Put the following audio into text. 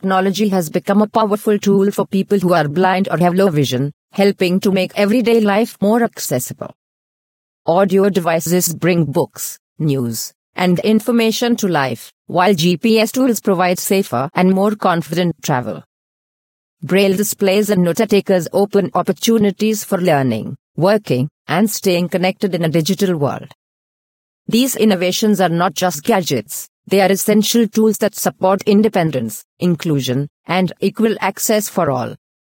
technology has become a powerful tool for people who are blind or have low vision, helping to make everyday life more accessible. Audio devices bring books, news, and information to life, while GPS tools provide safer and more confident travel. Braille displays and note takers open opportunities for learning, working, and staying connected in a digital world. These innovations are not just gadgets, they are essential tools that support independence, inclusion, and equal access for all.